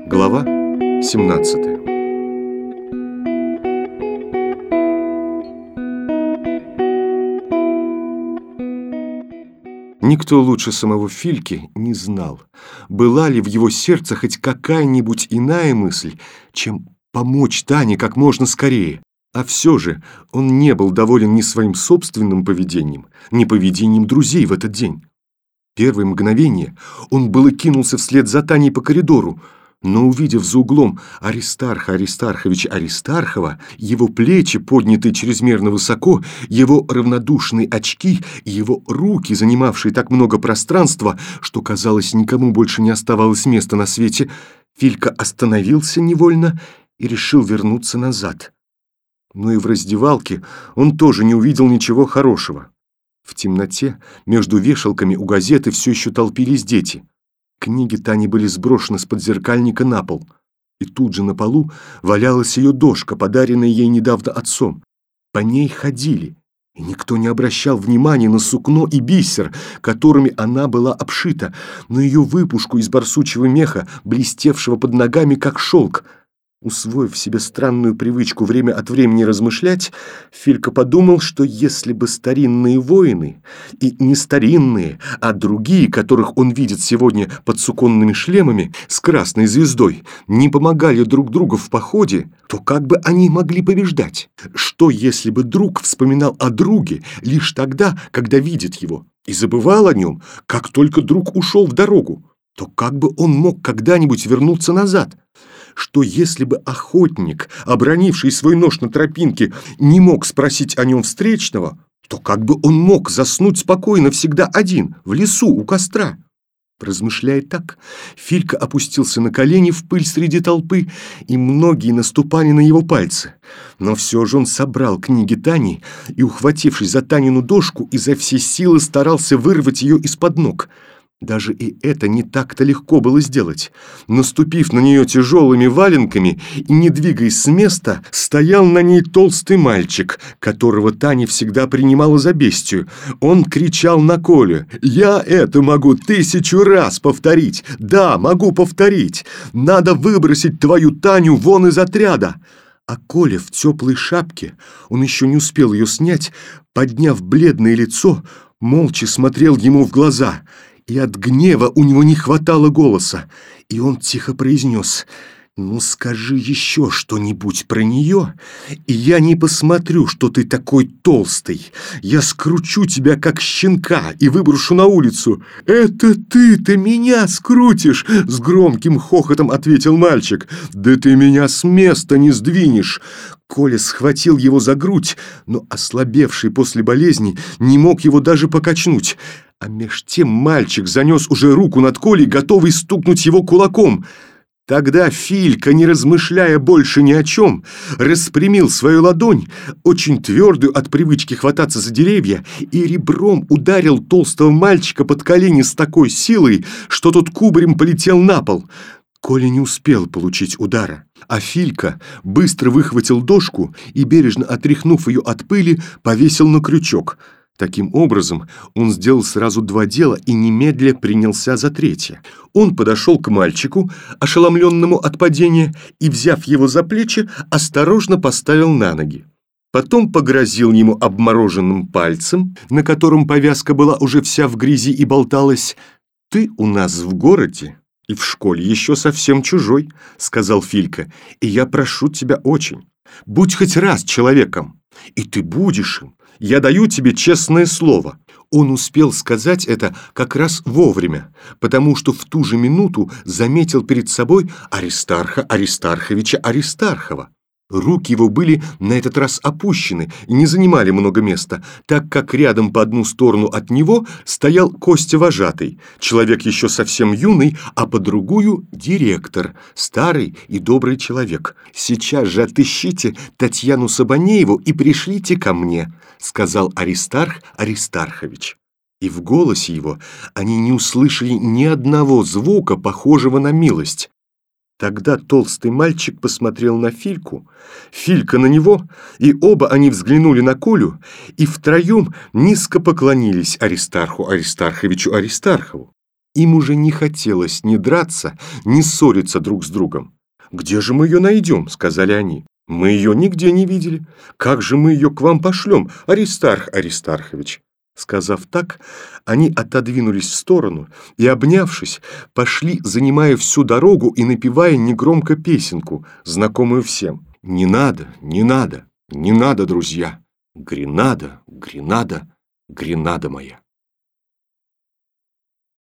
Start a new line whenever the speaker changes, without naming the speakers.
Глава 17. Никто лучше самого Фильки не знал, была ли в его сердце хоть какая-нибудь иная мысль, чем помочь Тане как можно скорее. А все же он не был доволен ни своим собственным поведением, ни поведением друзей в этот день. Первое мгновение он было кинулся вслед за Таней по коридору, но, увидев за углом Аристарха Аристарховича Аристархова, его плечи, поднятые чрезмерно высоко, его равнодушные очки и его руки, занимавшие так много пространства, что, казалось, никому больше не оставалось места на свете, Филька остановился невольно и решил вернуться назад. Но и в раздевалке он тоже не увидел ничего хорошего. В темноте между вешалками у газеты все еще толпились дети. Книги Тани были сброшены с подзеркальника на пол, и тут же на полу валялась ее дошка, подаренная ей недавно отцом. По ней ходили, и никто не обращал внимания на сукно и бисер, которыми она была обшита, на ее выпушку из барсучьего меха, блестевшего под ногами, как шелк. Усвоив себе странную привычку время от времени размышлять, Филька подумал, что если бы старинные воины, и не старинные, а другие, которых он видит сегодня под суконными шлемами с красной звездой, не помогали друг другу в походе, то как бы они могли побеждать? Что если бы друг вспоминал о друге лишь тогда, когда видит его, и забывал о нем, как только друг ушел в дорогу? То как бы он мог когда-нибудь вернуться назад? Что если бы охотник, обронивший свой нож на тропинке, не мог спросить о нем встречного, то как бы он мог заснуть спокойно всегда один, в лесу у костра? Размышляя так, Филька опустился на колени в пыль среди толпы, и многие наступали на его пальцы. Но все же он собрал книги Тани и, ухватившись за Танину дошку, изо всей силы старался вырвать ее из-под ног. Даже и это не так-то легко было сделать. Наступив на нее тяжелыми валенками и не двигаясь с места, стоял на ней толстый мальчик, которого Таня всегда принимала за бестию. Он кричал на Колю: «Я это могу 1000 раз повторить! Да, могу повторить! Надо выбросить твою Таню вон из отряда!» А Коля в теплой шапке, он еще не успел ее снять, подняв бледное лицо, молча смотрел ему в глаза. И от гнева у него не хватало голоса, и он тихо произнес: «Ну скажи еще что-нибудь про нее, и я не посмотрю, что ты такой толстый. Я скручу тебя, как щенка, и выброшу на улицу». «Это ты меня скрутишь!» — с громким хохотом ответил мальчик. «Да ты меня с места не сдвинешь!» Коля схватил его за грудь, но ослабевший после болезни не мог его даже покачнуть. А меж тем мальчик занес уже руку над Колей, готовый стукнуть его кулаком. Тогда Филька, не размышляя больше ни о чем, распрямил свою ладонь, очень твердую от привычки хвататься за деревья, и ребром ударил толстого мальчика под колени с такой силой, что тот кубарем полетел на пол. Коля не успел получить удара, а Филька быстро выхватил дошку и, бережно отряхнув ее от пыли, повесил на крючок. Таким образом, он сделал сразу 2 дела и немедля принялся за 3. Он подошел к мальчику, ошеломленному от падения, и, взяв его за плечи, осторожно поставил на ноги. Потом погрозил ему обмороженным пальцем, на котором повязка была уже вся в грязи и болталась. «Ты у нас в городе и в школе еще совсем чужой», — сказал Филька, — «и я прошу тебя очень, будь хоть раз человеком, и ты будешь им. Я даю тебе честное слово». Он успел сказать это как раз вовремя, потому что в ту же минуту заметил перед собой Аристарха Аристарховича Аристархова. Руки его были на этот раз опущены и не занимали много места, так как рядом по одну сторону от него стоял Костя вожатый, человек еще совсем юный, а по другую — директор, старый и добрый человек. «Сейчас же отыщите Татьяну Сабанееву и пришлите ко мне», — сказал Аристарх Аристархович. И в голосе его они не услышали ни одного звука, похожего на милость. Тогда толстый мальчик посмотрел на Фильку, Филька на него, и оба они взглянули на Колю, и втроем низко поклонились Аристарху Аристарховичу Аристархову. Им уже не хотелось ни драться, ни ссориться друг с другом. «Где же мы ее найдем?» – сказали они. «Мы ее нигде не видели. Как же мы ее к вам пошлем, Аристарх Аристархович?» Сказав так, они отодвинулись в сторону и, обнявшись, пошли, занимая всю дорогу и напевая негромко песенку, знакомую всем. «Не надо, не надо, не надо, друзья! Гренада, Гренада, Гренада моя!»